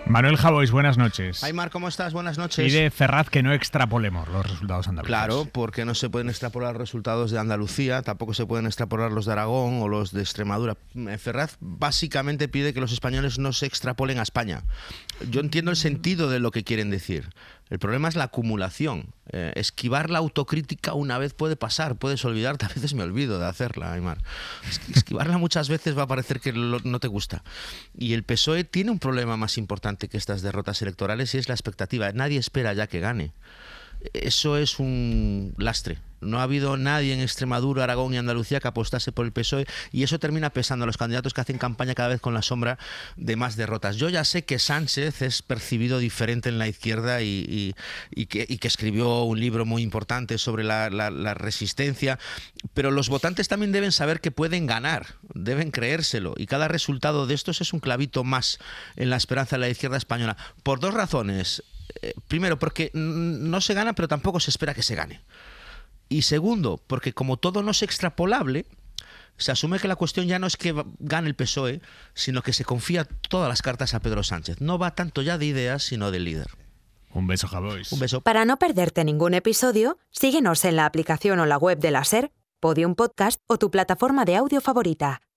Manuel Javois, buenas noches. Aymar, ¿cómo estás? Buenas noches. Pide Ferraz que no extrapolemos los resultados andaluces. Claro, porque no se pueden extrapolar los resultados de Andalucía, tampoco se pueden extrapolar los de Aragón o los de Extremadura. Ferraz básicamente pide que los españoles no se extrapolen a España. Yo entiendo el sentido de lo que quieren decir. El problema es la acumulación. Esquivar la autocrítica una vez puede pasar, puedes olvidarte. A veces me olvido de hacerla, Aymar. Esquivarla muchas veces va a parecer que no te gusta. Y el PSOE tiene un problema más importante que estas derrotas electorales y es la expectativa. Nadie espera ya que gane. Eso es un lastre. No ha habido nadie en Extremadura, Aragón y Andalucía que apostase por el PSOE y eso termina pesando a los candidatos que hacen campaña cada vez con la sombra de más derrotas. Yo ya sé que Sánchez es percibido diferente en la izquierda y que escribió un libro muy importante sobre la resistencia, pero los votantes también deben saber que pueden ganar, deben creérselo y cada resultado de estos es un clavito más en la esperanza de la izquierda española. Por dos razones. Primero, porque no se gana, pero tampoco se espera que se gane. Y segundo, porque como todo no es extrapolable, se asume que la cuestión ya no es que gane el PSOE, sino que se confía todas las cartas a Pedro Sánchez. No va tanto ya de ideas, sino del líder. Un beso, Javois. Un beso. Para no perderte ningún episodio, síguenos en la aplicación o la web de la SER, Podium Podcast o tu plataforma de audio favorita.